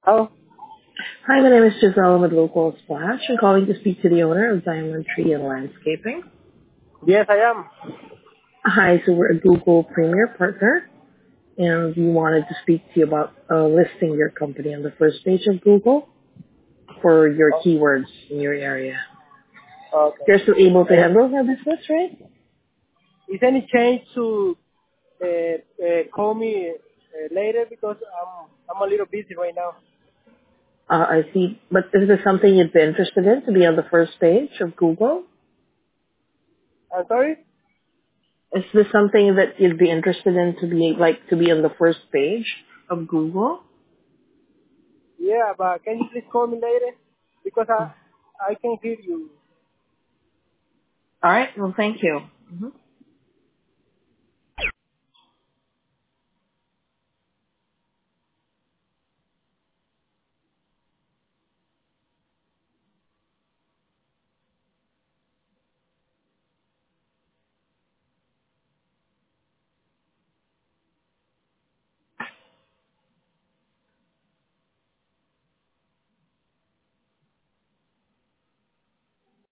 Oh, Hi, my name is Giselle with Local Splash. I'm calling to speak to the owner of Diamond Tree and Landscaping. yes, I am. Hi, so we're a Google Premier partner, and we wanted to speak to you about listing your company on the first page of Google for your Oh, keywords in your area. okay. You're still able to Uh, handle that business, right? is any change to call me later because I'm a little busy right now. I see. But is this something you'd be interested in to be on the first page of Google? I'm sorry. Is this something that you'd be interested in to be on the first page of Google? Yeah, but can you please call me later because I can hear you. All right. Well, thank you.